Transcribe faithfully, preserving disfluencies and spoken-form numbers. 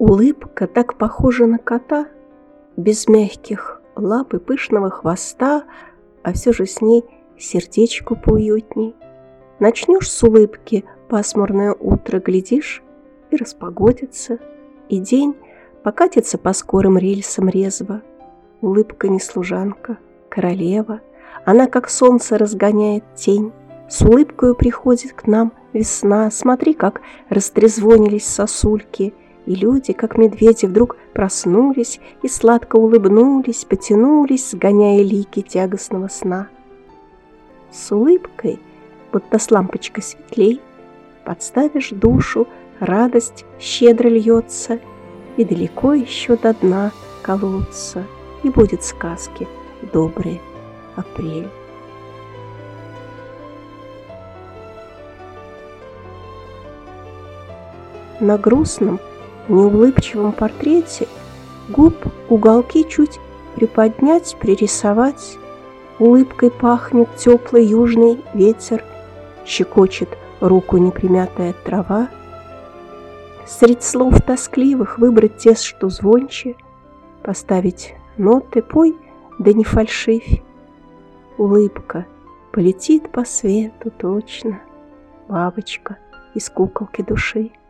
Улыбка так похожа на кота, без мягких лап и пышного хвоста, а все же с ней сердечку поуютней. Начнешь с улыбки пасмурное утро, глядишь, и распогодится, и день покатится по скорым рельсам резво. Улыбка не служанка, королева, она как солнце разгоняет тень. С улыбкою приходит к нам весна, смотри, как растрезвонились сосульки, и люди, как медведи, вдруг проснулись и сладко улыбнулись, потянулись, сгоняя лики тягостного сна. С улыбкой, будто с лампочкой светлей, подставишь душу, радость щедро льется, и далеко еще до дна колодца, и будет сказки добрый апрель. На грустном, неулыбчивом портрете губ уголки чуть приподнять, пририсовать. Улыбкой пахнет теплый южный ветер, щекочет руку непримятая трава. Средь слов тоскливых выбрать те, что звонче, поставить ноты, пой, да не фальшивь. Улыбка полетит по свету точно, бабочка из куколки души.